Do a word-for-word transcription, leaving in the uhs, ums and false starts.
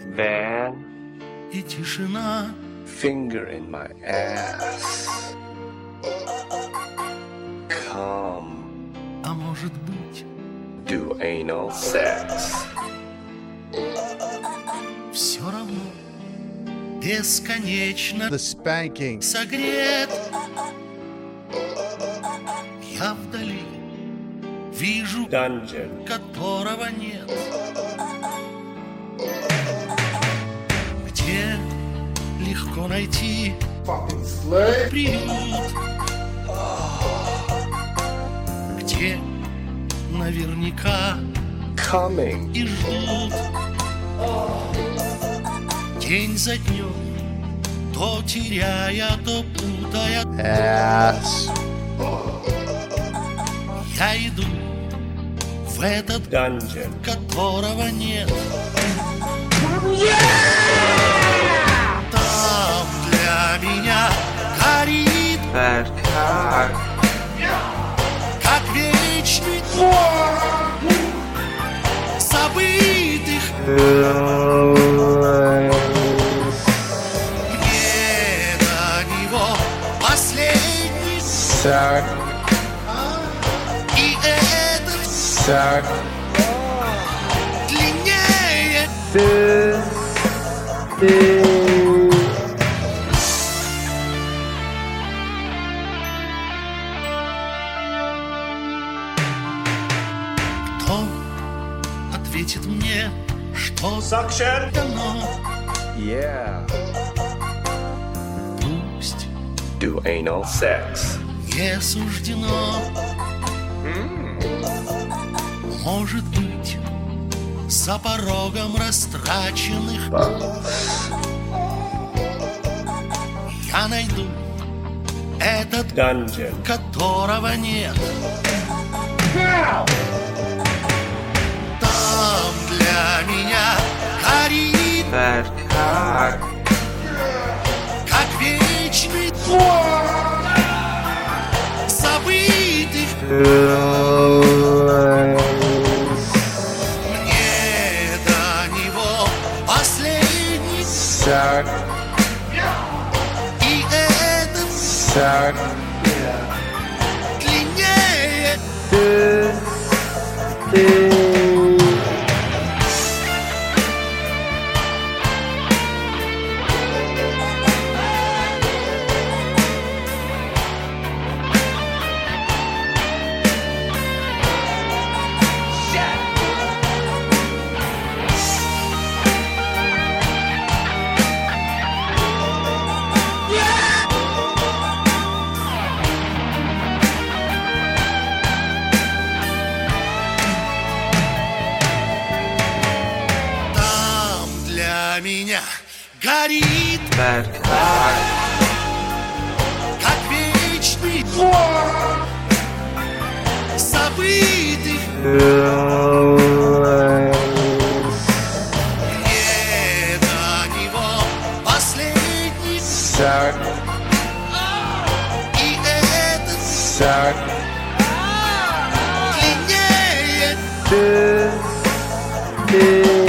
Van. И тишина. Finger in my ass. Come. А может быть, Do anal sex. все равно бесконечно The spanking. согрет. Я вдали вижу, Dungeon. которого нет. Где легко найти приют, где наверняка Coming. и ждут день за днем, то теряя, то путая. Ass. Я иду в этот, Dungeon. которого нет. Там для меня горит, Bad cock. как вечный забытых. Мне до него последний, Suck. и этот Suck. длиннее. This. This. Кто ответит мне, что Suction. дано? Yeah. Пусть Do anal sex. не суждено. Может быть, за порогом растраченных я найду этот, Dungeon. которого нет. Там для меня горит, Bad cock. как вечный забытых. Мне до него последний, Suck. и этот Suck. длиннее. This. This. Там для меня горит, Bad cock. как вечный забытых. Мне до него последний, Suck. и этот Suck. длиннее. This. This.